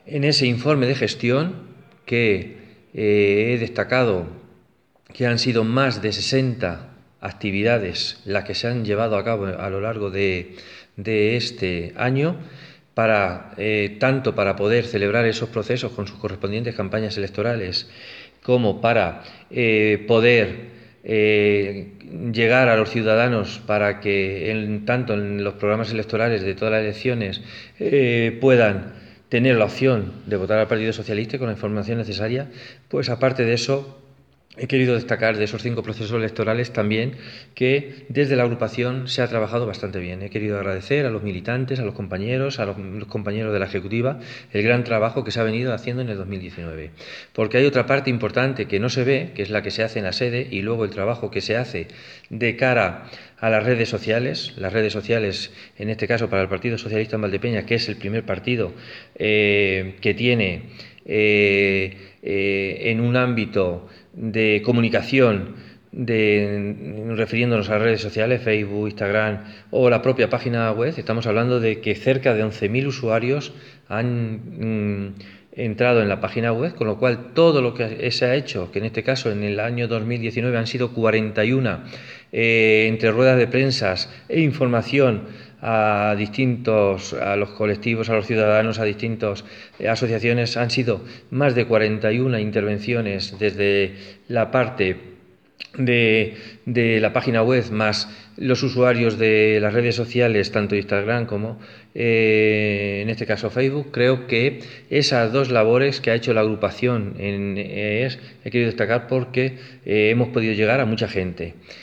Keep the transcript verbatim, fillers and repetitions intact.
en ese informe de gestión que eh, he destacado que han sido más de sesenta actividades las que se han llevado a cabo a lo largo de, de este año, para, eh, tanto para poder celebrar esos procesos con sus correspondientes campañas electorales, como para eh, poder eh, llegar a los ciudadanos para que en, tanto en los programas electorales de todas las elecciones eh, puedan tener la opción de votar al Partido Socialista con la información necesaria. Pues aparte de eso, he querido destacar de esos cinco procesos electorales también que desde la agrupación se ha trabajado bastante bien. He querido agradecer a los militantes, a los compañeros, a los, los compañeros de la Ejecutiva, el gran trabajo que se ha venido haciendo en el dos mil diecinueve. Porque hay otra parte importante que no se ve, que es la que se hace en la sede, y luego el trabajo que se hace de cara a las redes sociales, las redes sociales, en este caso para el Partido Socialista en Valdepeñas, que es el primer partido eh, que tiene eh, eh, en un ámbito de comunicación, de, refiriéndonos a redes sociales, Facebook, Instagram o la propia página web. Estamos hablando de que cerca de once mil usuarios han mmm, entrado en la página web, con lo cual todo lo que se ha hecho, que en este caso en el año dos mil diecinueve han sido cuarenta y uno eh, entre ruedas de prensa e información a distintos, a los colectivos, a los ciudadanos, a distintas eh, asociaciones, han sido más de cuarenta y uno intervenciones desde la parte de, de la página web, más los usuarios de las redes sociales, tanto Instagram como eh, en este caso Facebook. Creo que esas dos labores que ha hecho la agrupación en E E S he querido destacar porque eh, hemos podido llegar a mucha gente.